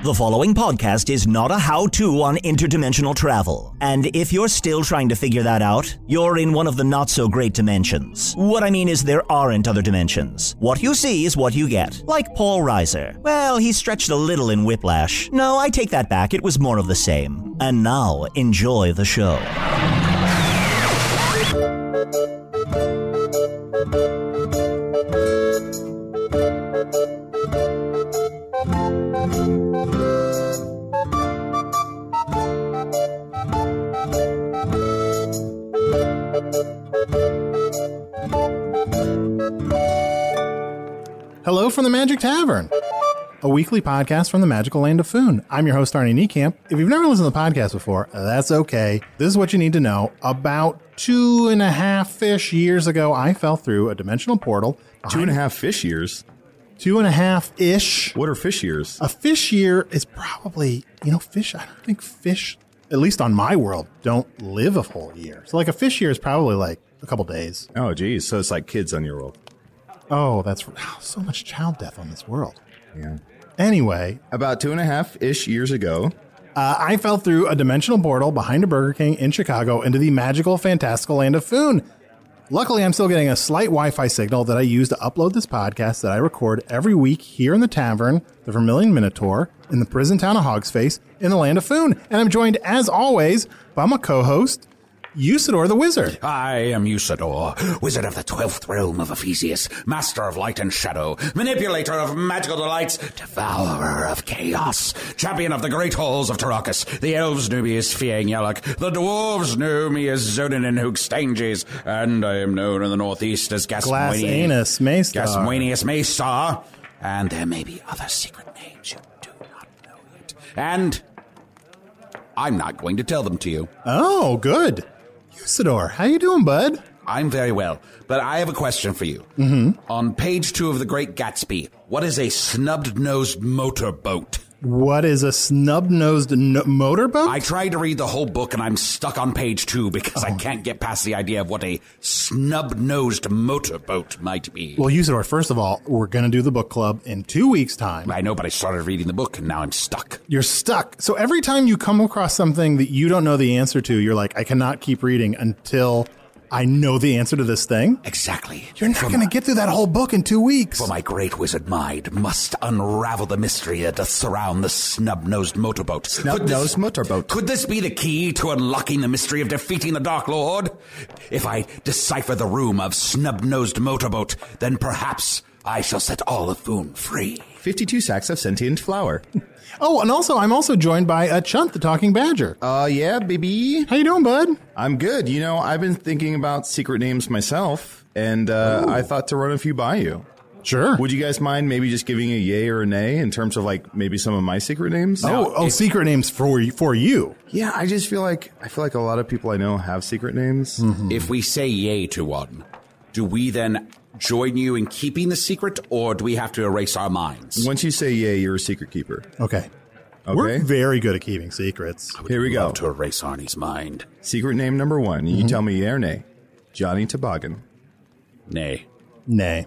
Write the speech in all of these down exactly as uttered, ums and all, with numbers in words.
The following podcast is not a how-to on interdimensional travel. And if you're still trying to figure that out, you're in one of the not-so-great dimensions. What I mean is there aren't other dimensions. What you see is what you get. Like Paul Reiser. Well, he stretched a little in Whiplash. No, I take that back. It was more of the same. And now, enjoy the show. Hello from the Magic Tavern, a weekly podcast from the magical land of Foon. I'm your host, Arnie Niekamp. If you've never listened to the podcast before, that's okay. This is what you need to know. About two and a half-ish years ago, I fell through a dimensional portal. Two and a half fish years? Two and a half-ish. What are fish years? A fish year is probably, you know, fish, I don't think fish, at least on my world, don't live a whole year. So like a fish year is probably like a couple days. Oh, geez. So it's like kids on your world. Oh, that's oh, so much child death on this world. Yeah. Anyway. About two and a half-ish years ago. Uh, I fell through a dimensional portal behind a Burger King in Chicago into the magical, fantastical land of Foon. Luckily, I'm still getting a slight Wi-Fi signal that I use to upload this podcast that I record every week here in the tavern, the Vermilion Minotaur, in the prison town of Hogsface, in the land of Foon. And I'm joined, as always, by my co-host, Usidore the Wizard. I am Usidore, wizard of the twelfth realm of Ephesius, master of light and shadow, manipulator of magical delights, devourer of chaos, champion of the great halls of Tarakas. The elves knew me as Fiang Yalak, the dwarves knew me as Zonin and Hoogstanges, and I am known in the northeast as Glass Gaswanius Anus Maystar. Gaswanius Maystar, and there may be other secret names you do not know yet. And I'm not going to tell them to you. Oh, good. Usidore, how you doing, bud? I'm very well, but I have a question for you. Mm-hmm. On page two of The Great Gatsby, what is a snub-nosed motorboat? What is a snub-nosed no- motorboat? I tried to read the whole book, and I'm stuck on page two because oh. I can't get past the idea of what a snub-nosed motorboat might be. Well, Usidore, first of all, we're going to do the book club in two weeks' time. I know, but I started reading the book, and now I'm stuck. You're stuck. So every time you come across something that you don't know the answer to, you're like, I cannot keep reading until I know the answer to this thing? Exactly. You're not going to get through that whole book in two weeks. For my great wizard mind must unravel the mystery that doth surround the snub-nosed motorboat. Snub-nosed motorboat. Could this be the key to unlocking the mystery of defeating the Dark Lord? If I decipher the room of snub-nosed motorboat, then perhaps I shall set all of Foon free. fifty-two sacks of sentient flour. Oh, and also, I'm also joined by uh, Chunt, the talking badger. Uh, yeah, baby. How you doing, bud? I'm good. You know, I've been thinking about secret names myself, and uh, I thought to run a few by you. Sure. Would you guys mind maybe just giving a yay or a nay in terms of, like, maybe some of my secret names? Oh, Now, oh, if- secret names for for you. Yeah, I just feel like, I feel like a lot of people I know have secret names. Mm-hmm. If we say yay to one, do we then join you in keeping the secret, or do we have to erase our minds? Once you say yay, you're a secret keeper. Okay. Okay. We're very good at keeping secrets. Here we go. Love to erase Arnie's mind. Secret name number one. You Mm-hmm. tell me yay or nay. Johnny Toboggan. Nay. Nay.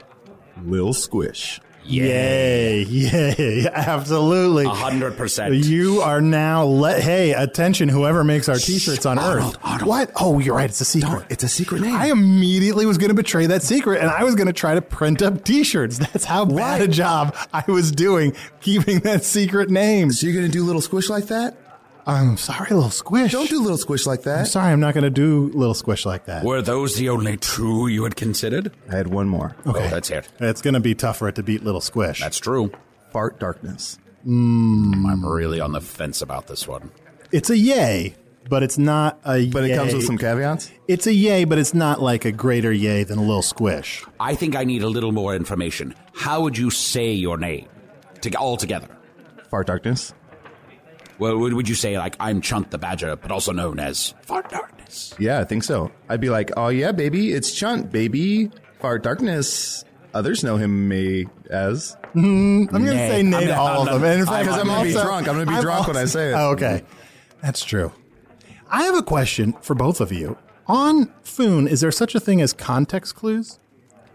Lil Squish. Yay. Yay. Absolutely. A hundred percent. You are now let. Hey, attention, whoever makes our T-shirts on Arnold, Earth. Arnold. What? Oh, you're right. It's a secret. It's a secret name. I immediately was going to betray that secret, and I was going to try to print up T-shirts. That's how bad a job I was doing keeping that secret name. So you're going to do Little Squish like that? I'm sorry, little squish. Don't do Little Squish like that. I'm sorry, I'm not going to do little squish like that. Were those the only two you had considered? I had one more. Okay. Oh, that's it. It's going to be tough for it to beat little squish. That's true. Fart Darkness. Mm. I'm really on the fence about this one. It's a yay, but it's not a But yay. it comes with some caveats? It's a yay, but it's not like a greater yay than a little squish. I think I need a little more information. How would you say your name to all together? Fart Darkness. Well, would would you say, like, I'm Chunt the Badger, but also known as Fart Darkness? Yeah, I think so. I'd be like, oh yeah, baby, it's Chunt, baby. Fart Darkness. Others know him may as. Mm, I'm going to Nay. say nay I'm to not- all I'm of them. not- And in fact, Because I'm going to be also- drunk. I'm going to be I'm drunk when I also- say it. Oh, okay. That's true. I have a question for both of you. On Foon, is there such a thing as context clues?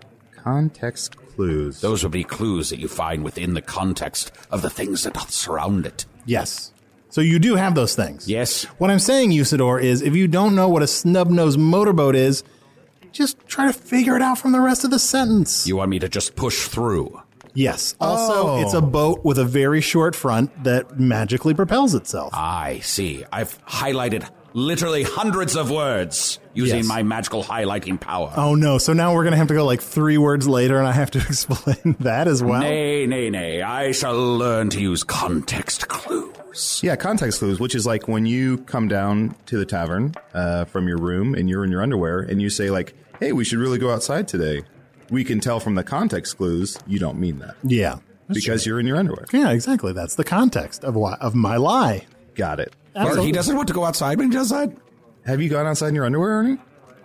Context clues. Those would be clues that you find within the context of the things that surround it. Yes. So you do have those things. Yes. What I'm saying, Usador, is if you don't know what a snub-nosed motorboat is, just try to figure it out from the rest of the sentence. You want me to just push through? Yes. Also, Oh. it's a boat with a very short front that magically propels itself. I see. I've highlighted literally hundreds of words using Yes. my magical highlighting power. Oh, no. So now we're going to have to go like three words later, and I have to explain that as well. Nay, nay, nay. I shall learn to use context clues. Yeah, context clues, which is like when you come down to the tavern uh, from your room and you're in your underwear and you say like, hey, we should really go outside today. We can tell from the context clues you don't mean that. Yeah. Because you're in your underwear. Yeah, exactly. That's the context of why, of my lie. Got it. Or he doesn't want to go outside when he does that? Have you gone outside in your underwear, Ernie?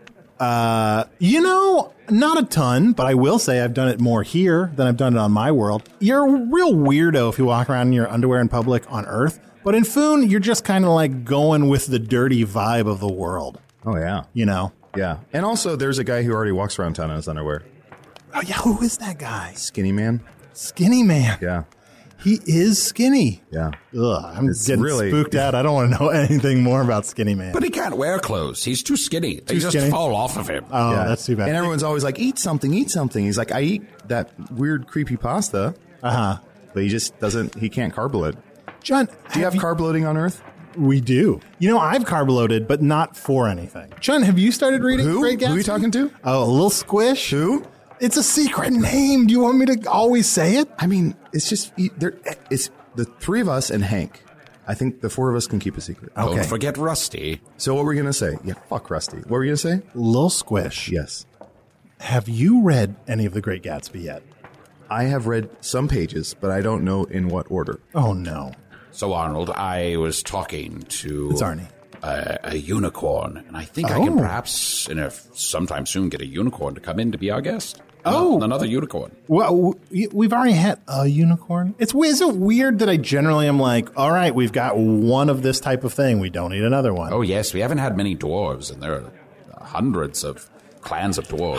Uh, you know, not a ton, but I will say I've done it more here than I've done it on my world. You're a real weirdo if you walk around in your underwear in public on Earth, but in Foon, you're just kind of like going with the dirty vibe of the world, Oh, yeah. you know? Yeah. And also, there's a guy who already walks around town in his underwear. Oh, yeah, who is that guy? Skinny man. Skinny man. Yeah. He is skinny. Yeah. Ugh, I'm It's getting really- spooked out. I don't want to know anything more about Skinny Man. But he can't wear clothes. He's too skinny. They Too just skinny? fall off of him. Oh, Yeah. that's too bad. And everyone's always like, eat something, eat something. He's like, I eat that weird, creepy pasta. Uh-huh. But he just doesn't, he can't carb load. John, Do you have carb loading on Earth? We do. You know, I've carb loaded, but not for anything. John, have you started reading Who? Great Gatsby? Who are you talking to? Oh, a little squish. Who? It's a secret name. Do you want me to always say it? I mean, it's just, there. It's the three of us and Hank. I think the four of us can keep a secret. Okay. Don't forget Rusty. So what were we going to say? Yeah, fuck Rusty. What were you going to say? Little squish. Yes. Have you read any of The Great Gatsby yet? I have read some pages, but I don't know in what order. Oh, no. So, Arnold, I was talking to It's Arnie. a, a unicorn, and I think I can Oh. perhaps, in a, sometime soon, get a unicorn to come in to be our guest. Oh. Ano- another unicorn. Well, we- we've already had a unicorn. It's is it weird that I generally am like, all right, we've got one of this type of thing. We don't need another one. Oh, yes, we haven't had many dwarves, and there are hundreds of clans of dwarves.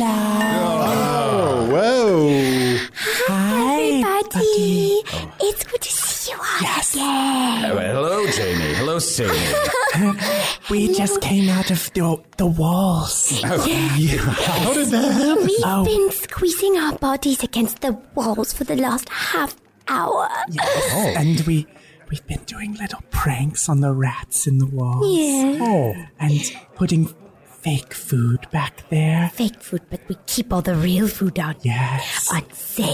Oh, whoa. Hi, everybody. It's good to see you all again. Oh, hello, Jamie. Hello, Sammy. We just came out of the, the walls. How did that happen? We've Oh. been squeezing our bodies against the walls for the last half hour. Yes. And we, we've been doing little pranks on the rats in the walls. Yeah. Oh. And putting fake food back there. Fake food, but we keep all the real food on. Yes. On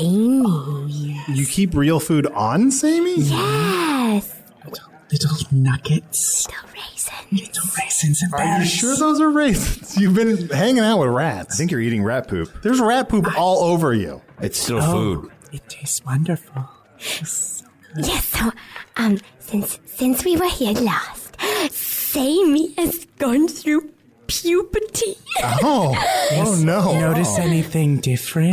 Samey. You keep real food on, Sammy? Yes. Little nuggets. Little raisins. Little raisins and Are you berries. sure those are raisins? You've been hanging out with rats. I think you're eating rat poop. There's rat poop all over you. It's still Oh, food. it tastes wonderful. It's so good. Yes, so, um, since, since we were here last, Samey has gone through puberty. Oh, oh no. Notice anything different?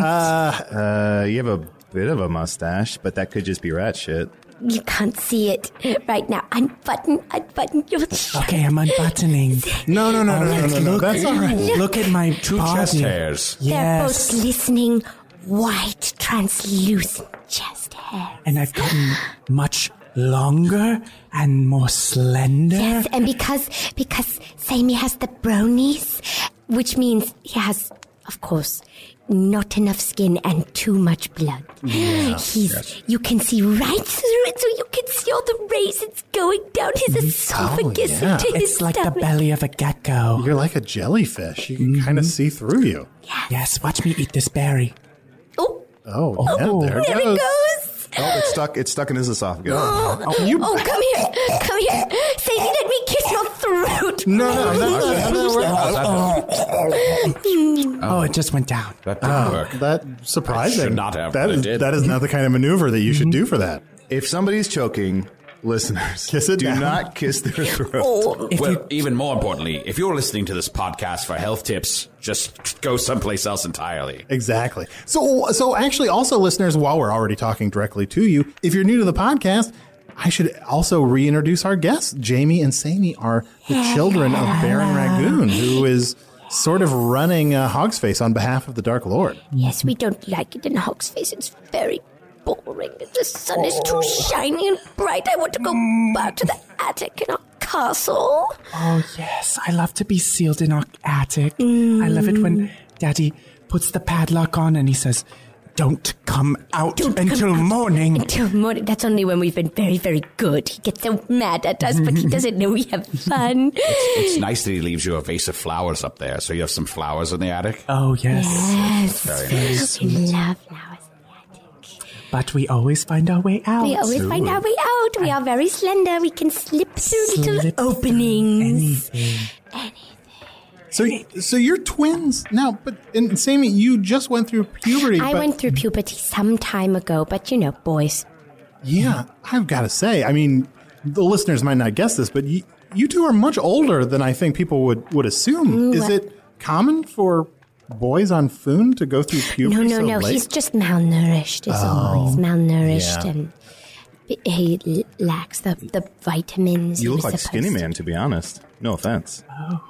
Uh, you have a bit of a mustache, but that could just be rat shit. You can't see it right now. Unbutton, unbutton your shirt. okay, I'm unbuttoning. No, no, no, no, no, no, no. Look, That's all right. Look at my Two body. chest hairs. They're both Yes. glistening, white, translucent chest hair. And I've gotten much longer and more slender. Yes, and because because Sammy has the bronies, which means he has, of course, not enough skin and too much blood. He's you can see right through it, so you can see all the raisins going down his esophagus yeah. into his It's like the stomach. belly of a gecko. You're like a jellyfish. You can kind of see through you. Yes, watch me eat this berry. Oh, Oh, Oh, yeah, there it there goes. it goes. Oh, it's stuck. It's stuck in his esophagus. Oh, you- oh, come here, come here. Sammy, let me kiss your throat. No, no, no, no, no, no. Oh, it just went down. That didn't work. That's surprising. I should not have, That but it is did. that is not the kind of maneuver that you should do for that. If somebody's choking, listeners, Kiss it do down. not kiss their throat. Oh, If well, you, even more importantly, if you're listening to this podcast for health tips, just go someplace else entirely. Exactly. So, so actually, also, listeners, while we're already talking directly to you, if you're new to the podcast, I should also reintroduce our guests. Jamie and Sammy are the children of Baron Ragoon, who is sort of running uh, Hogsface on behalf of the Dark Lord. Yes, we don't like it in Hogsface. It's very boring. The sun is too shiny and bright. I want to go back to the attic in our castle. Oh, yes. I love to be sealed in our attic. Mm. I love it when Daddy puts the padlock on and he says, don't come out don't until come morning. Out until morning. That's only when we've been very, very good. He gets so mad at us, but he doesn't know we have fun. It's, it's nice that he leaves you a vase of flowers up there, so you have some flowers in the attic. Oh, yes. Yes. Very nice. We love flowers in the attic. But we always find our way out. We always Ooh. find our way out. We are very slender. We can slip through Slip little openings. Anything. Anything. So, so you're twins now, but and Sammy, you just went through puberty. I but, went through puberty some time ago, but you know, boys. Yeah, I've got to say, I mean, the listeners might not guess this, but you, you two are much older than I think people would, would assume. Ooh, Is it common for boys on Foon to go through puberty? No, no, so no. late? He's just malnourished. Is Oh, all. He's malnourished yeah. and he l- lacks the, the vitamins. You he look was like supposed Skinny to. Man, to be honest. No offense.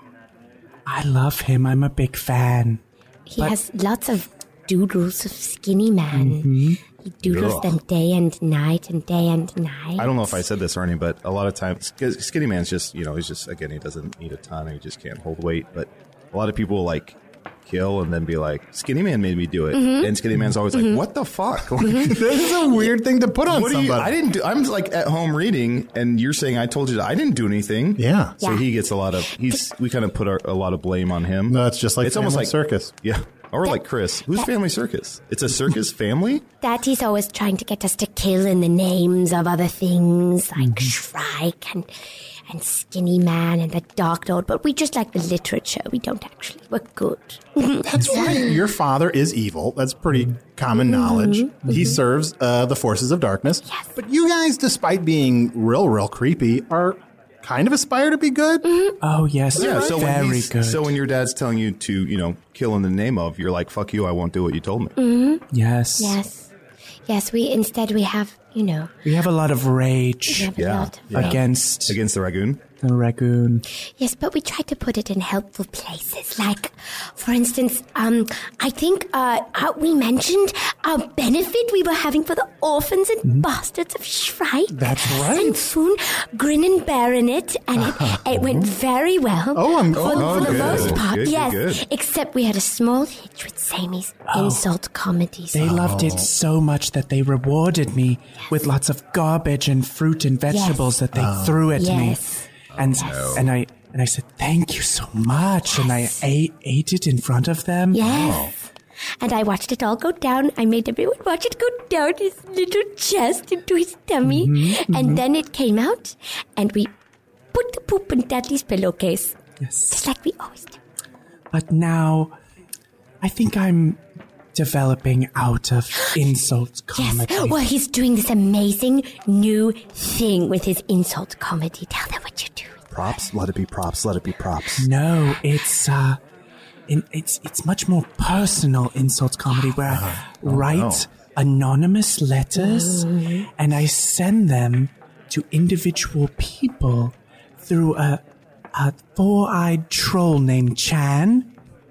I love him. I'm a big fan. He But- has lots of doodles of Skinny Man. Mm-hmm. He doodles Ugh. them day and night and day and night. I don't know if I said this, Arnie, but a lot of times, Sk- Skinny Man's just, you know, he's just, again, he doesn't eat a ton. He just can't hold weight. But a lot of people, like, kill and then be like, Skinny Man made me do it. Mm-hmm. And Skinny Man's always like, what the fuck? Like, This is a weird thing to put on what do you, somebody. I didn't do, I'm like at home reading, and you're saying I told you that I didn't do anything. Yeah. So Yeah. he gets a lot of, he's, we kind of put our, a lot of blame on him. No, it's just like it's almost Family like Circus. Yeah. Or like Chris. Who's Family Circus? It's a circus family? Daddy's always trying to get us to kill in the names of other things like Mm-hmm. Shrike and and Skinny Man and the Dark Lord, but we just like the literature. We don't actually. We're good. That's right. Your father is evil. That's pretty common knowledge. Mm-hmm. He serves uh, the forces of darkness. Yes. But you guys, despite being real, real creepy, are kind of aspire to be good. Mm-hmm. Oh, yes. Yeah, so when, Very he's, good. so when your dad's telling you to, you know, kill in the name of, you're like, fuck you, I won't do what you told me. Mm-hmm. Yes. Yes. Yes, we instead we have, you know, We have a lot of we rage have Yeah. a lot of Yeah. against Against the Ragoon? the Ragoon. Yes, but we try to put it in helpful places. Like, for instance, um, I think uh, uh, we mentioned our benefit we were having for the orphans and bastards of Shrike. That's right. And Foon, grin and bear in it, and it, it went very well. Oh, I'm- for, oh, for the good. most part, Good, good, yes. good. Except we had a small hitch with Sammy's insult comedies. They loved it so much that they rewarded me with lots of garbage and fruit and vegetables that they threw at Yes. me. And and I and I said, thank you so much. And I ate, ate it in front of them. Yes. And I watched it all go down. I made everyone watch it go down his little chest into his tummy. Mm-hmm, and then it came out, and we put the poop in Daddy's pillowcase. Yes. Just like we always do. But now I think I'm developing out of insult comedy. Yes. Well, he's doing this amazing new thing with his insult comedy. Tell them what you're doing. Props. Let it be props. Let it be props. No, it's uh, in, it's it's much more personal insult comedy where I write anonymous letters and I send them to individual people through a a four-eyed troll named Chan.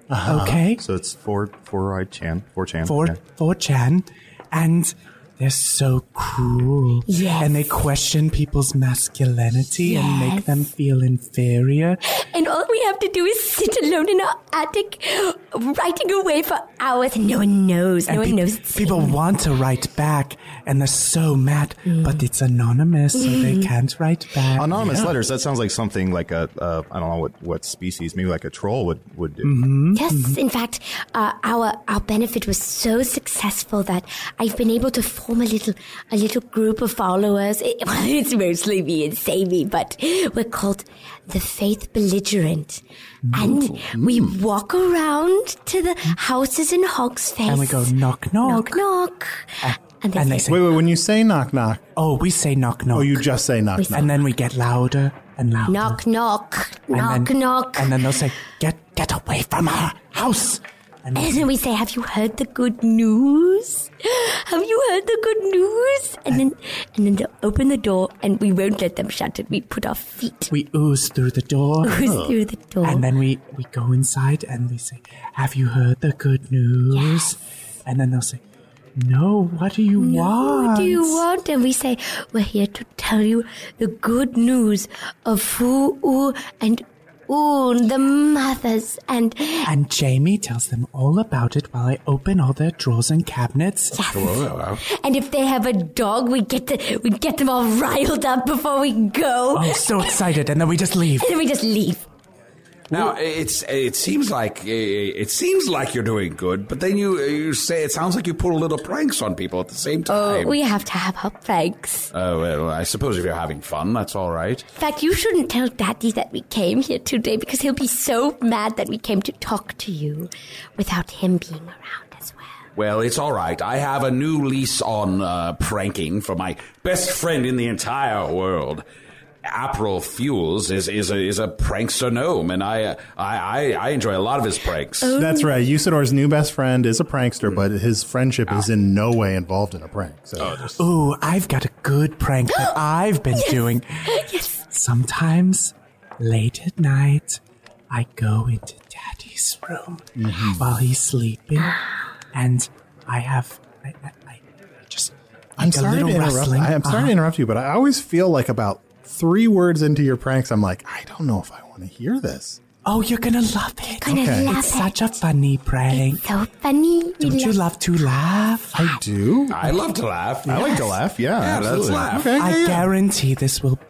Okay, So it's four, four-eyed Chan, four Chan. four yeah. four Chan, and they're so cruel. Yes. And they question people's masculinity and make Yes. them feel inferior. And all we have to do is sit alone in our attic, writing away for hours, and no one knows. No And one peop- knows. it's people him. want to write back, and they're so mad, Mm. but it's anonymous, so they can't write back. Anonymous letters, that sounds like something like a, uh, I don't know what, what species, maybe like a troll would, would do. Mm-hmm. Yes, in fact, uh, our our benefit was so successful that I've been able to form a little a little group of followers. It, well, it's mostly me and Sammy, but we're called the Faith Belligerent, and we walk around to the houses in Hogsface, And we go knock, knock. knock knock, and they and say, they say, Wait, wait. When you say knock, knock, oh, we say knock, knock. oh, you just say knock, We knock. and then we get louder and louder. knock knock And knock then- knock. And then they'll say, get get away from our house. And, And then we say, have you heard the good news? Have you heard the good news? And then and then they'll open the door, and we won't let them shut it. We put our feet we ooze through the door. ooze through the door. And then we, we go inside and we say, have you heard the good news? Yes. And then they'll say, no, what do you want? What do you want? And we say, we're here to tell you the good news of Fu and Un, the mothers, and And Jamie tells them all about it while I open all their drawers and cabinets. yes. And if they have a dog, we get the, we get them all riled up before we go. Oh, so excited. And then we just leave. And then we just leave. Now it's it seems like it seems like you're doing good, but then you you say it sounds like you pull little pranks on people at the same time. Oh, we have to have our pranks. Oh well, I suppose if you're having fun, that's all right. In fact, you shouldn't tell Daddy that we came here today, because he'll be so mad that we came to talk to you without him being around as well. Well, it's all right. I have a new lease on uh, pranking for my best friend in the entire world. April Fuels is is a is a prankster gnome, and I, uh, I I I enjoy a lot of his pranks. That's right. Usador's new best friend is a prankster, but his friendship is in no way involved in a prank. So. Ooh, I've got a good prank that I've been doing. Yes. Sometimes, late at night, I go into Daddy's room while he's sleeping, and I have, I, I, I just I'm make a sorry to little interrupt. rustling. I, I'm sorry Uh-huh. to interrupt you, but I always feel like about three words into your pranks, I'm like, I don't know if I want to hear this. Oh, you're gonna love it. Gonna Okay. love It's it. such a funny prank. So funny. We Don't you love- love to laugh? I do. I love to laugh. I like to laugh. Yeah, Yeah, let's absolutely. laugh. Okay, I yeah, yeah. guarantee this will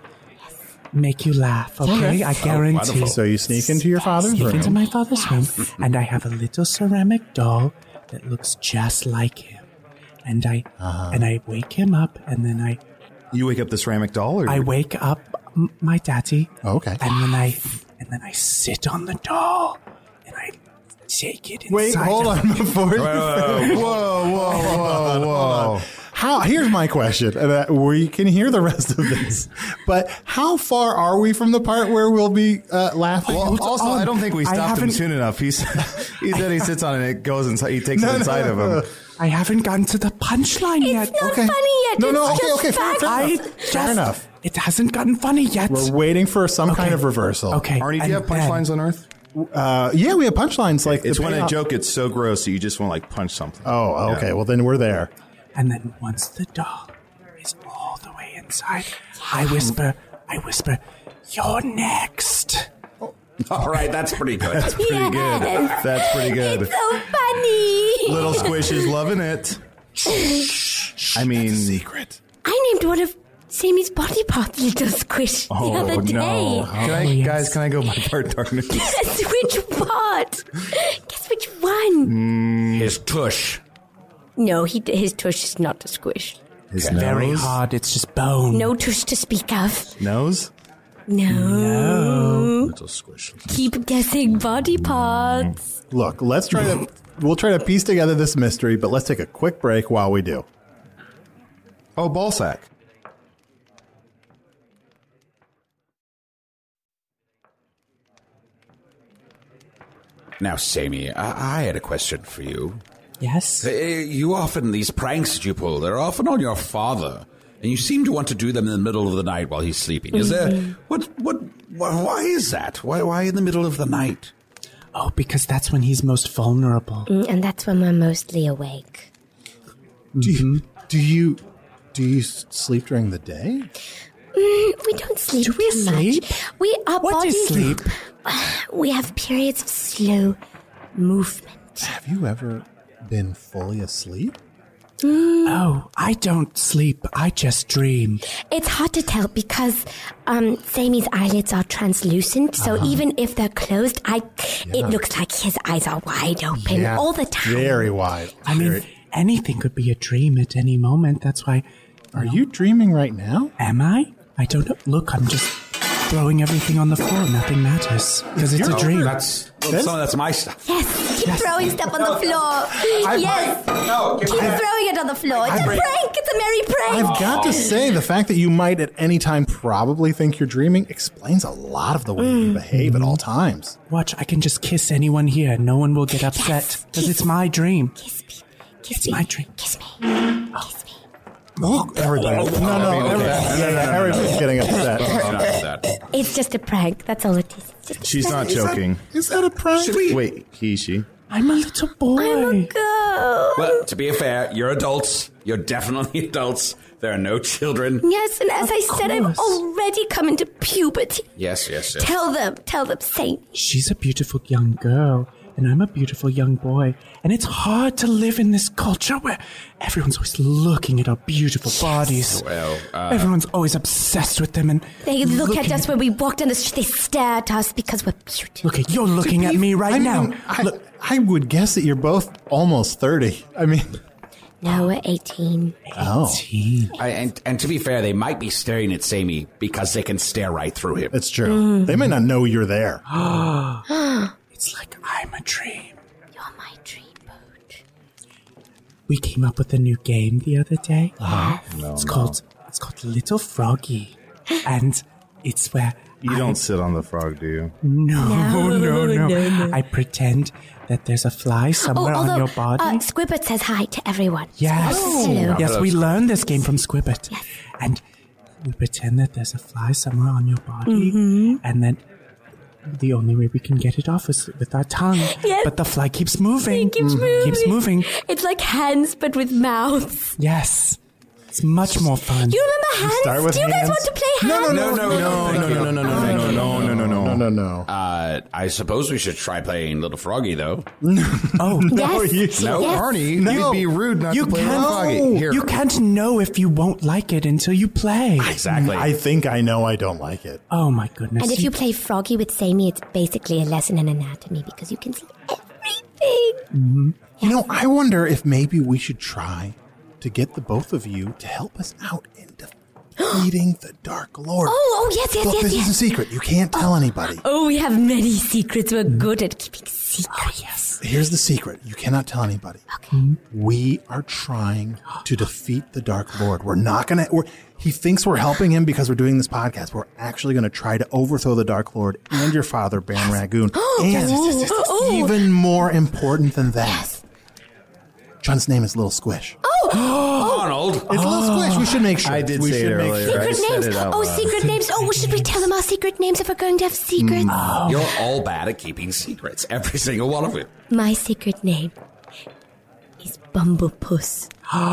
make you laugh, okay? Okay. I guarantee. wonderful. So you sneak into your father's Sneak room. into my father's room, and I have a little ceramic doll that looks just like him. And I and I wake him up, and then I You wake up the ceramic doll, or I wake up m- my daddy. Okay. And then I and then I sit on the doll, and I take it inside. Wait, hold of on me. before. Whoa, whoa, whoa, whoa, whoa! How? Here's my question, and uh, we can hear the rest of this. But how far are we from the part where we'll be uh, laughing? Well, also, I don't think we I stopped him haven't- soon enough. He's, he said he sits on it and it goes inside. He takes it inside of him. I haven't gotten to the punchline yet. It's not Okay. funny yet. No, it's no, okay, just okay, fair, facts. fair I enough. just, Fair enough. It hasn't gotten funny yet. We're waiting for some kind Okay. of reversal. Okay. Arnie, do and you have then- punchlines on Earth? Uh, yeah, we have punchlines like It's the when a payoff- joke gets so gross that you just want to like punch something. Oh, okay. Yeah. Well, then we're there. And then once the doll is all the way inside, I whisper, I whisper, you're next. All right, that's pretty good. That's pretty Yes. good. That's pretty good. It's so funny. Little Squish is loving it. I mean, Secret. I named one of Sammy's body parts Little Squish the oh other day. no! Can I, yes. guys? Can I go by part darkness? Guess which part? Guess which one? His tush. No, he his tush is not a squish. His Very nose. hard, it's just bone. No tush to speak of. Nose. No. Little Squish. Keep guessing body parts. Look, let's try to. We'll try to piece together this mystery, but let's take a quick break while we do. Oh, ball sack. Now, Sammy, I, I had a question for you. Yes? Uh, You often, these pranks that you pull, they're often on your father. And you seem to want to do them in the middle of the night while he's sleeping. Is there, what, what, wh- why is that? Why, why in the middle of the night? Oh, because that's when he's most vulnerable. Mm, And that's when we're mostly awake. Do you, do you do you s- sleep during the day? Mm, we don't sleep Do we too sleep? much. We our What is bodies, sleep? We have periods of slow movement. Have you ever been fully asleep? Oh, I don't sleep. I just dream. It's hard to tell because um, Sammy's eyelids are translucent, so Uh-huh. even if they're closed, I it looks like his eyes are wide open all the time. Very wide. I mean, Very- anything could be a dream at any moment. That's why. are you dreaming right now? Am I? I don't know. Look, I'm just throwing everything on the floor. Nothing matters because it's a dream. That's, well, some of that's my stuff. Yes, keep throwing stuff on the floor. Yes. No, Keep throwing it on the floor. It's a prank. It's a merry prank. I've got to say, the fact that you might at any time probably think you're dreaming explains a lot of the way you behave at all times. Watch, I can just kiss anyone here. No one will get upset because it's my dream. Kiss me. Kiss It's me. my dream. Kiss me. Kiss me. Oh, everybody. No, no, no, every- no, no, everybody's getting upset. It's just a prank. That's all it is. It's just a She's not prank. joking. Is that a prank? Wait, he, she. I'm a little boy. I'm a girl. Well, to be fair, you're adults. You're definitely adults. There are no children. Yes, and as I said, I've course. already come into puberty. Yes, yes, yes. Tell them. Tell them. Say. She's a beautiful young girl, and I'm a beautiful young boy. And it's hard to live in this culture where everyone's always looking at our beautiful bodies. Well, uh, Everyone's always obsessed with them, and They look at looking- us when we walk down the street. They stare at us because we're beautiful. Look at you're looking at me right I now. mean, I, Look, I would guess that you're both almost thirty. I mean, No, we're eighteen. oh, eighteen. I, and, and to be fair, they might be staring at Sammy because they can stare right through him. it's true. They may not know you're there. It's like I'm a dream. You're my dreamboat. We came up with a new game the other day. No, It's no. called it's called Little Froggy, and it's where You I- don't sit on the frog, do you? No, no, no, No, no, no. I pretend that there's a fly Oh, somewhere on although your body. Uh, Squibbert says hi to everyone. Yes. Squibbert says hello. Yes, we learned this game from Squibbert. Yes. And we pretend that there's a fly somewhere on your body, Mm-hmm. and then the only way we can get it off is with our tongue. Yes. But the fly keeps moving. It keeps moving. Keeps moving. It's like hands, but with mouths. Yes. It's much more fun. You remember hands? start with Do you guys hands? want to play No, hands? no, no, no, No, no, no, no, no, no, no, no, no, no, no, No, no, no. Uh, I suppose we should try playing Little Froggy, though. Oh, Yes. you- No, Yes. Arnie, No. you'd be rude not You to play can't- with Froggy. Here. you can't know if you won't like it until you play. Exactly. I think I know I don't like it. Oh my goodness. And if you play Froggy with Sammy, it's basically a lesson in anatomy because you can see everything. You know, I wonder if maybe we should try to get the both of you to help us out in defeating the Dark Lord. Oh, oh, yes, yes, Look, yes, this yes. is a secret. You can't tell anybody. Oh, we have many secrets. We're good at keeping secrets. yes. Here's the secret. You cannot tell anybody. Okay. We are trying to defeat the Dark Lord. We're not going to... He thinks we're helping him because we're doing this podcast. We're actually going to try to overthrow the Dark Lord and your father, Baron Ragoon. And Oh. even more important than that, John's name is Little Squish. Arnold! It's Little Squish. We should make sure. I did we say should it make earlier. sure. I Secret said names. it out Oh, loud. secret names. Oh, should we tell them our secret names if we're going to have secrets? You're all bad at keeping secrets. Every single one of you. My secret name is Bumblepuss.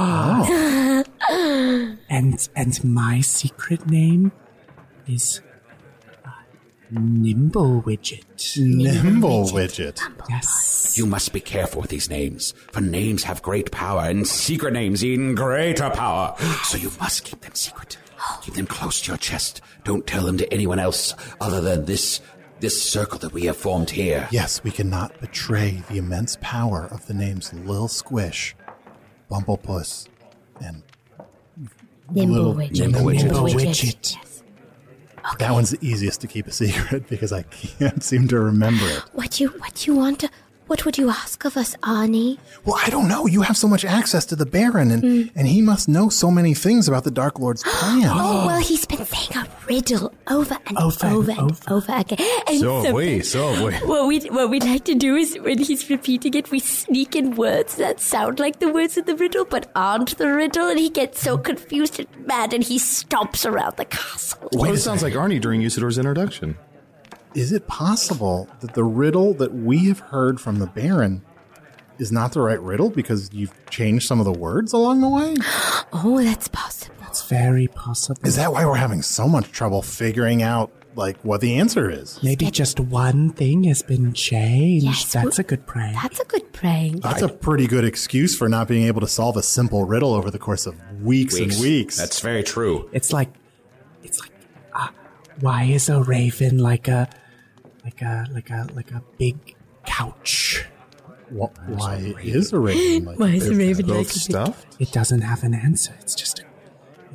And and my secret name is uh, Nimble Widget. Nimble Widget. Yes. You must be careful with these names, for names have great power, and secret names even greater power. So you must keep them secret. Keep them close to your chest. Don't tell them to anyone else other than this this circle that we have formed here. Yes, we cannot betray the immense power of the names Lil Squish, Bumblepuss, and Nimble Little- Widget. Nimble Widget. Nimble Widget. Widget. Yes. that one's the easiest to keep a secret because I can't seem to remember it. What you what you want to? What would you ask of us, Arnie? Well, I don't know. You have so much access to the Baron, and, and he must know so many things about the Dark Lord's plan. Oh, well, he's been saying a riddle over and Over over, and and over. over again. And So have we, sometimes so have we. What we what we'd like to do is when he's repeating it, we sneak in words that sound like the words of the riddle but aren't the riddle, and he gets so confused and mad, and he stomps around the castle. Well, it sounds like Arnie during Usador's introduction. Is it possible that the riddle that we have heard from the Baron is not the right riddle because you've changed some of the words along the way? Oh, that's possible. It's very possible. Is that why we're having so much trouble figuring out, like, what the answer is? Maybe just one thing has been changed. Yes, That's we- a good prank. That's a good prank. That's a pretty good excuse for not being able to solve a simple riddle over the course of weeks, and weeks. That's very true. It's like, it's like, uh, why is a raven like a, like a, like a, like a big couch? Wh- why is a raven like Why is a raven Both like a big- stuffed? It doesn't have an answer. It's just, a,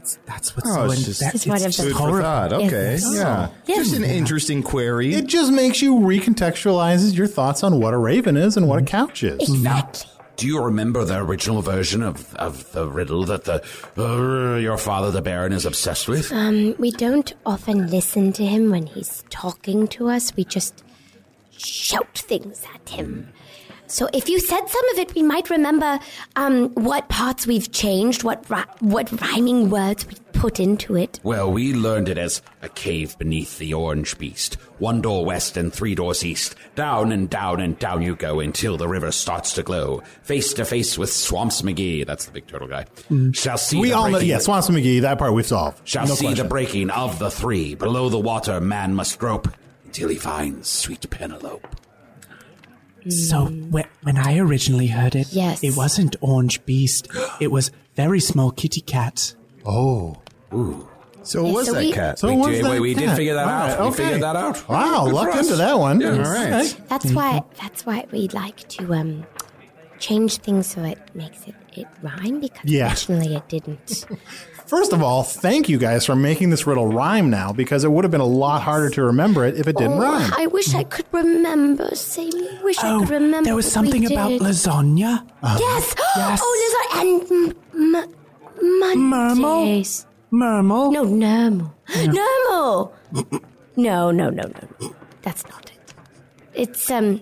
It's that's what's Oh, so it's in- just- that- It's one of the- Food for horrible. thought. Okay, Yes. yeah. Yes. Just an interesting query. It just makes you recontextualizes your thoughts on what a raven is and what a couch is. Exactly. Do you remember the original version of, of the riddle that the uh, your father, the Baron, is obsessed with? Um, we don't often listen to him when he's talking to us. We just shout things at him. So if you said some of it, we might remember um, what parts we've changed, what ri- what rhyming words we put into it. Well, we learned it as a cave beneath the orange beast. One door west and three doors east. Down and down and down you go until the river starts to glow. Face to face with Swamps McGee, that's the big turtle guy. Shall see We the all know, breaking- yeah, Swamps McGee, that part we've solved. Shall No see question. the breaking of the three. Below the water man must grope until he finds sweet Penelope. So when, when I originally heard it, Yes. it wasn't Orange Beast. It was very small kitty cat. Oh. So what was so that we- cat? So We what's did- that we- we did cat? figure that All out. right, We figured that out. Wow, Good for lucked us. into that one. All right. That's why. That's why we like to um, change things so it makes it, it rhyme because Yeah. originally it didn't. First of all, thank you guys for making this riddle rhyme now, because it would have been a lot harder to remember it if it didn't Oh, rhyme. I wish I could remember, Sammy. I wish I Oh, could remember. there was what something we about did. lasagna. Yes. Yes. Oh, Lizard and m- m- Mondays. Mermal. No, normal. Normal. No, no, no, no, no. That's not it. It's um.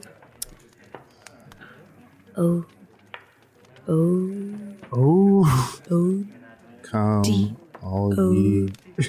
Oh. Oh. Oh. Oh. Come, all ye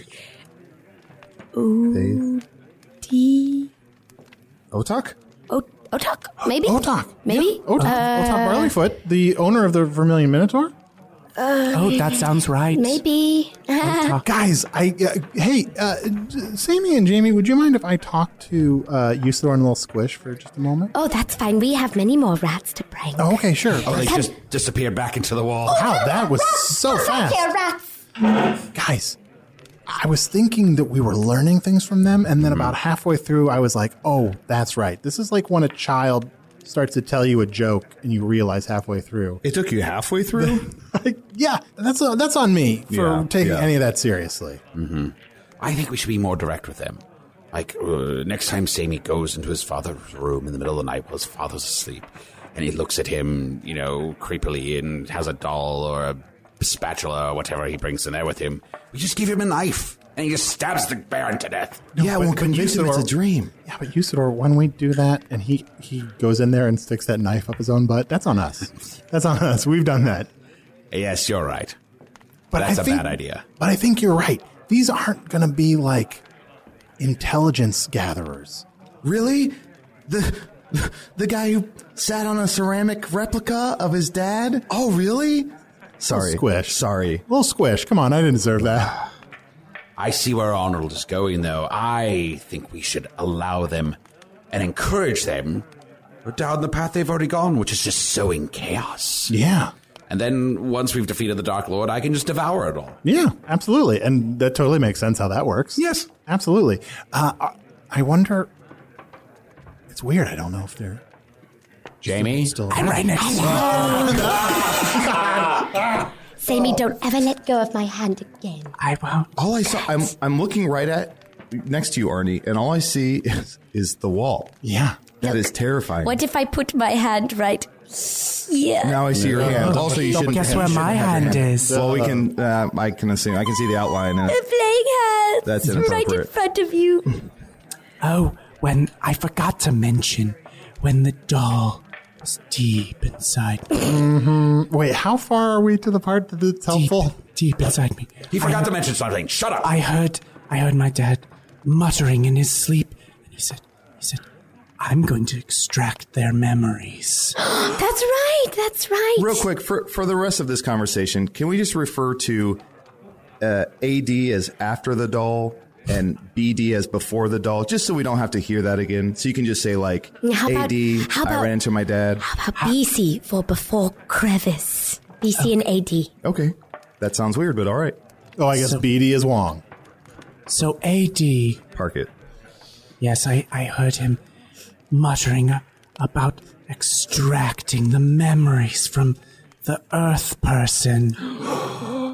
Oh. D. Otak? Oh. Otak. Maybe. Otak. Maybe. Yeah, Otak. Uh, Otak Barleyfoot, the owner of the Vermilion Minotaur. Oh, that sounds right. Maybe. Guys, I uh, hey, uh, Sammy and Jamie, would you mind if I talk to uh, Usador and Little Squish for just a moment? Oh, that's fine. We have many more rats to prank. Oh, okay, sure. Oh, they just disappeared back into the wall. Wow, that was so fast. Here, rats. Guys, I was thinking that we were learning things from them, and then about halfway through, I was like, oh, that's right. This is like when a child starts to tell you a joke, and you realize halfway through. It took you halfway through? Like, yeah, that's uh, that's on me for Yeah, taking yeah. any of that seriously. I think we should be more direct with them. Like, uh, next time Sammy goes into his father's room in the middle of the night while his father's asleep, and he looks at him, you know, creepily and has a doll or a spatula or whatever he brings in there with him, we just give him a knife, and he just stabs the Baron to death. yeah, but- well, but convince him it's a Usador- dream. Yeah, but Usador, when we do that, and he he goes in there and sticks that knife up his own butt, that's on us. That's on us. We've done that. Yes, you're right. But That's I a think, bad idea. But I think you're right. These aren't going to be like intelligence gatherers. Really? The the guy who sat on a ceramic replica of his dad? Oh, really? Sorry. Squish. Sorry. Little Squish, come on, I didn't deserve that. I see where Arnold is going, though. I think we should allow them and encourage them down the path they've already gone, which is just sowing chaos. Yeah. And then once we've defeated the Dark Lord, I can just devour it all. Yeah, absolutely. And that totally makes sense how that works. Yes. Absolutely. Uh, I- I wonder. It's weird. I don't know if they're Jamie? still. I'm right next to you. Sammy, don't ever let go of my hand again. I won't. All I saw, I'm I'm looking right at next to you, Arnie, and all I see is, is the wall. Yeah. That is terrifying. What if I put my hand right here? Now I see your hand. Also, you shouldn't. Guess you where shouldn't my have your hand is. Well, we can. Uh, I can assume. I can see the outline. Uh, A playing hand. That's right in inappropriate. front of you. Oh, when I forgot to mention when the doll was deep inside me. Wait, how far are we to the part that it's Deep, helpful? deep inside me. He forgot I, to mention something. Shut up. I heard I heard my dad muttering in his sleep, and he said he said, I'm going to extract their memories. That's right. That's right. Real quick, for for the rest of this conversation, can we just refer to uh, A D as after the doll and B D as before the doll, just so we don't have to hear that again? So you can just say like How about- A D. how I about- ran into my dad. How about B C for before crevice? B C and A D. Okay, that sounds weird, but all right. Oh, I guess So- B D is Wong. So A D, Park it. yes, I, I heard him muttering uh, about extracting the memories from the Earth person.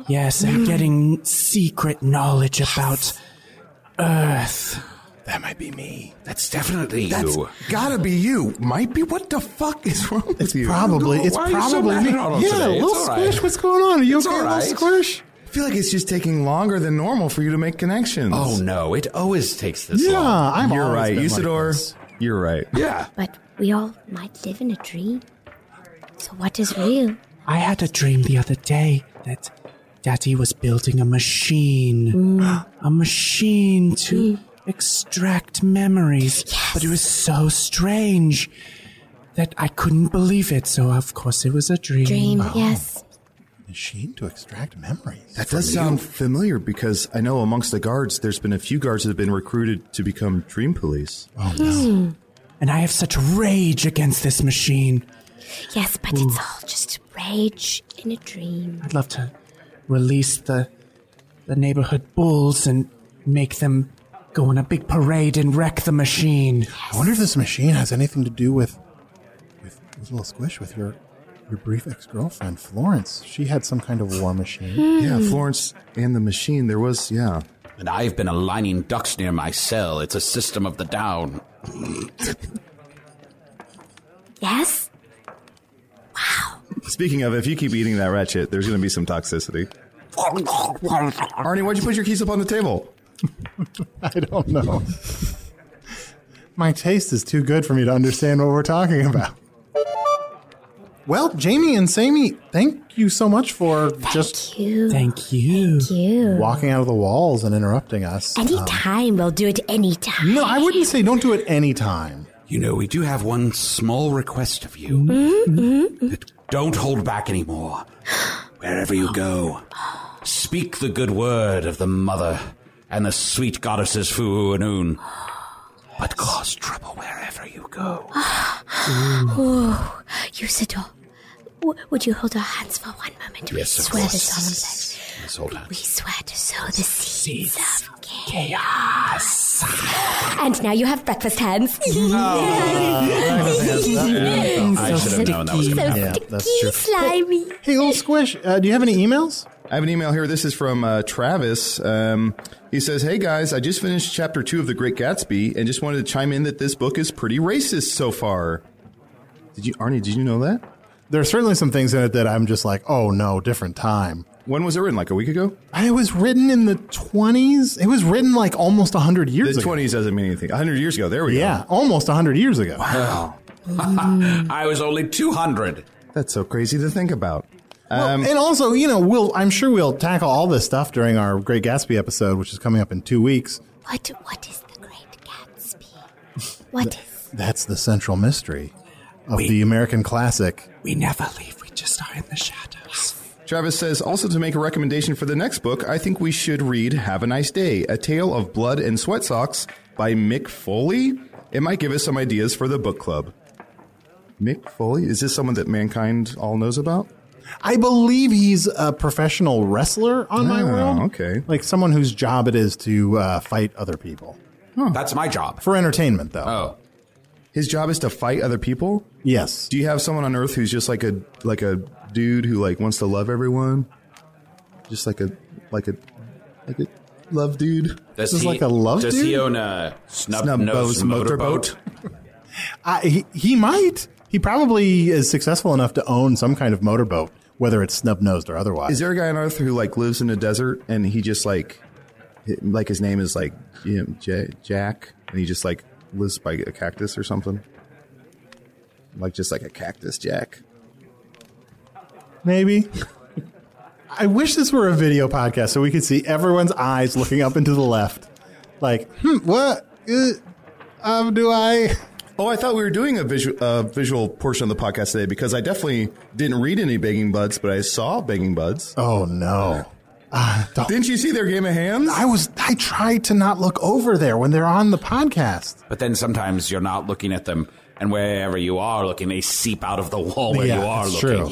Yes, and getting secret knowledge about Earth. That might be me. That's definitely That's you. gotta be you. Might be. What the fuck is wrong with you? Probably. It's Why are you so probably mad me. at Arnold Yeah, today? It's little all squish. right. What's going on? Are you It's okay, all little right. squish? I feel like it's just taking longer than normal for you to make connections. Oh, no. It always takes this Yeah, long. I'm You're always right. been like Usador, this. you're right. Yeah. But we all might live in a dream. So what is real? I had a dream the other day that Daddy was building a machine. A machine to extract memories. But it was so strange that I couldn't believe it. So, of course, it was a dream. Dream, yes. Machine to extract memories. That does sound familiar because I know amongst the guards, there's been a few guards that have been recruited to become dream police. Oh, no. And I have such rage against this machine. Yes, but it's all just rage in a dream. I'd love to release the the neighborhood bulls and make them go on a big parade and wreck the machine. I wonder if this machine has anything to do with, with, with little squish, with your your brief ex-girlfriend, Florence. She had some kind of war machine. Yeah, Florence and the machine, there was, yeah. And I've been aligning ducks near my cell. It's a system of the down. Yes? Speaking of, if you keep eating that rat shit, there's going to be some toxicity. Arnie, why'd you put your keys up on the table? I don't know. My taste is too good for me to understand what we're talking about. Well, Jamie and Sammy, thank you so much for just Thank you. Thank you. Thank you. walking out of the walls and interrupting us. Anytime. We'll do it anytime. No, I wouldn't say don't do it any time. You know, we do have one small request of you. That don't hold back anymore. Wherever you go, speak the good word of the mother and the sweet goddesses Fu and Un. But cause trouble wherever you go. Oh, Usador, w- would you hold our hands for one moment? Yes, we of swear course. the solemn pledge. Let's hold We hands. swear to sow the seeds, Seeds of chaos. And now you have breakfast hands. I should have known that was going to happen. Yeah, Sticky, that's true. slimy. Hey, little squish, uh, do you have any emails? I have an email here. This is from uh, Travis. Um, he says, "Hey guys, I just finished chapter two of The Great Gatsby and just wanted to chime in that this book is pretty racist so far." Did you, Arnie? Did you know that? There are certainly some things in it that I'm just like, oh no, different time. When was it written? Like a week ago? It was written in the twenties. It was written like almost one hundred years The ago. twenties doesn't mean anything. A hundred years ago. There we Yeah, almost one hundred years ago. go. I was only two hundred. That's so crazy to think about. Well, Um, and also, you know, we'll I'm sure we'll tackle all this stuff during our Great Gatsby episode, which is coming up in two weeks. What, what is the Great Gatsby? What is... That's the central mystery of the American classic. We never leave. We just are in the shadows. Travis says, also to make a recommendation for the next book, I think we should read Have a Nice Day, A Tale of Blood and Sweat Socks by Mick Foley. It might give us some ideas for the book club. Mick Foley? Is this someone that mankind all knows about? I believe he's a professional wrestler on my Oh, world. okay. Like someone whose job it is to uh, fight other people. That's my job. For entertainment, though. Oh. His job is to fight other people? Yes. Do you have someone on Earth who's just like a like a dude who like wants to love everyone? Just like a like a like a love dude? Does This is like a love Does dude? he own a snub, Snub nose nose motorboat? motorboat? I, he, he might. He probably is successful enough to own some kind of motorboat, whether it's snub-nosed or otherwise. Is there a guy on Earth who like lives in a desert and he just like like his name is like you know, J- Jack and he just like lives by a cactus or something? Like just like a cactus Jack. Maybe. I wish this were a video podcast so we could see everyone's eyes looking up into the left. Like, hmm, what? Uh, um, do I... Oh, I thought we were doing a visual, uh, visual portion of the podcast today because I definitely didn't read any Begging Buds, but I saw Begging Buds. Oh, no. Uh, don't- Didn't you see their game of hands? I was. I tried to not look over there when they're on the podcast. But then sometimes you're not looking at them, and wherever you are looking, they seep out of the wall where Yeah, you are that's looking. true.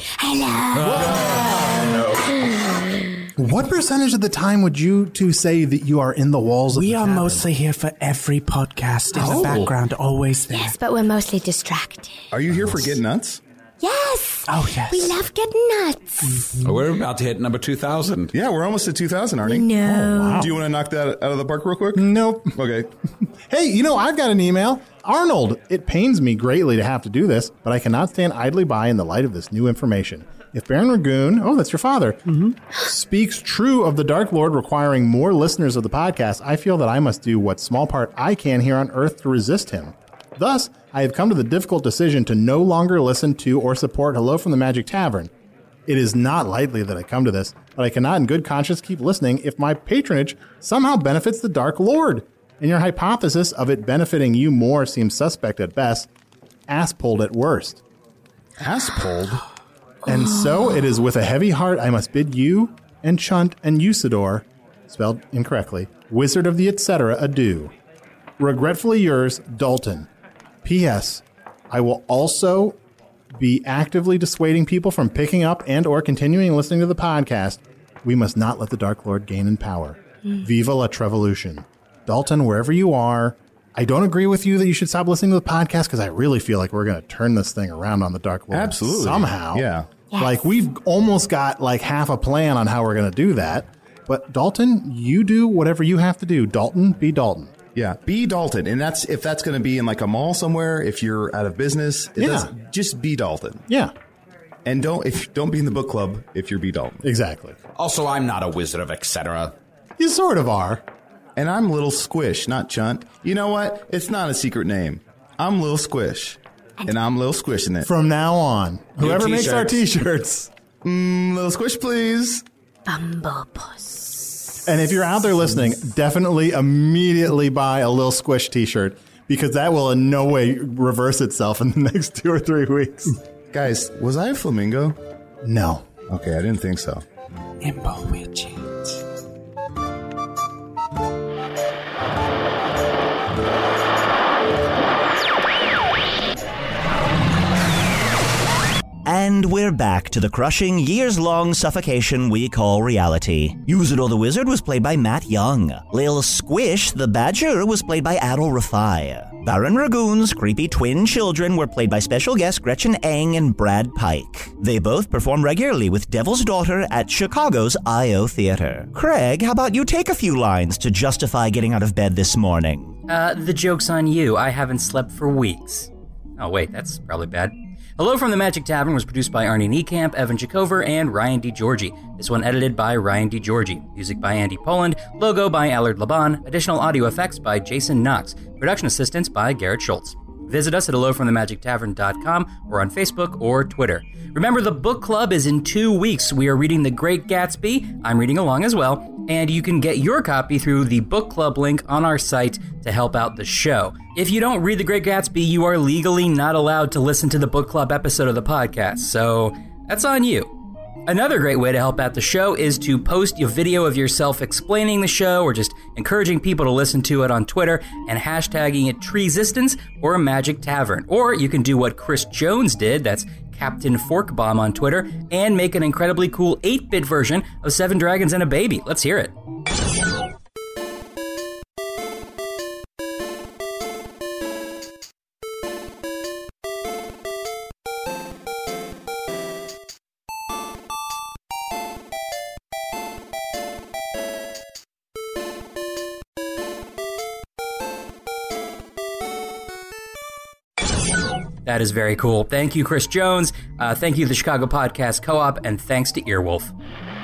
Hello. What percentage of the time would you two say that you are in the walls of We the are tavern? mostly here for every podcast in Oh. the background, always there. Yes, but we're mostly distracted. Are you here for Get Nuts? Yes. Oh, yes. We love getting nuts. We're about to hit number two thousand. Yeah, we're almost at two thousand, Arnie. No. Do you want to knock that out of the park real quick? Nope. Okay. Hey, you know, I've got an email. Arnold, it pains me greatly to have to do this, but I cannot stand idly by in the light of this new information. If Baron Ragoon, oh, that's your father, mm-hmm. speaks true of the Dark Lord requiring more listeners of the podcast, I feel that I must do what small part I can here on Earth to resist him. Thus, I have come to the difficult decision to no longer listen to or support Hello from the Magic Tavern. It is not likely that I come to this, but I cannot in good conscience keep listening if my patronage somehow benefits the Dark Lord. And your hypothesis of it benefiting you more seems suspect at best, ass-pulled at worst. Ass-pulled? And so it is with a heavy heart I must bid you and Chunt and Usador, spelled incorrectly, Wizard of the et cetera, adieu. Regretfully yours, Dalton. P S. I will also be actively dissuading people from picking up and or continuing listening to the podcast. We must not let the Dark Lord gain in power. Mm. Viva la Trevolution. Dalton, wherever you are, I don't agree with you that you should stop listening to the podcast because I really feel like we're going to turn this thing around on the Dark Lord. Absolutely. Somehow. Yeah. Yes. Like, we've almost got like half a plan on how we're going to do that. But Dalton, you do whatever you have to do. Dalton, be Dalton. Yeah, be Dalton. And that's if that's going to be in like a mall somewhere, if you're out of business, it Yeah. does, just be Dalton. Yeah, And don't if don't be in the book club if you're B Dalton. exactly. Also, I'm not a wizard of et cetera. You sort of are. And I'm Little Squish, not Chunt. You know what? It's not a secret name. I'm Little Squish. And I'm Little Squish in it. From now on, whoever makes our t-shirts. t-shirts. Mm, Little Squish, please. Bumblepuss. And if you're out there listening, definitely immediately buy a Lil Squish t-shirt because that will in no way reverse itself in the next two or three weeks. Guys, was I a flamingo? No. Okay, I didn't think so. Imbo Widget. And we're back to the crushing, years-long suffocation we call reality. Usador the Wizard was played by Matt Young. Lil Squish the Badger was played by Adol Rafai. Baron Ragoon's creepy twin children were played by special guests Gretchen Eng and Brad Pike. They both perform regularly with Devil's Daughter at Chicago's I O Theater. Craig, how about you take a few lines to justify getting out of bed this morning? Uh, the joke's on you. I haven't slept for weeks. Oh, wait, that's probably bad. Hello from the Magic Tavern was produced by Arnie Niekamp, Evan Jacover, and Ryan DiGiorgi. This one edited by Ryan DiGiorgi. Music by Andy Poland. Logo by Allard Laban. Additional audio effects by Jason Knox. Production assistance by Garrett Schultz. Visit us at hello from the magic tavern dot com or on Facebook or Twitter. Remember, the book club is in two weeks. We are reading The Great Gatsby. I'm reading along as well. And you can get your copy through the book club link on our site to help out the show. If you don't read The Great Gatsby, you are legally not allowed to listen to the book club episode of the podcast. So that's on you. Another great way to help out the show is to post a video of yourself explaining the show or just encouraging people to listen to it on Twitter and hashtagging it Treesistance or Magic Tavern. Or you can do what Chris Jones did, that's Captain Forkbomb on Twitter, and make an incredibly cool eight-bit version of Seven Dragons and a Baby. Let's hear it. That is very cool. Thank you, Chris Jones. Uh, thank you, the Chicago Podcast Co-op, and thanks to Earwolf.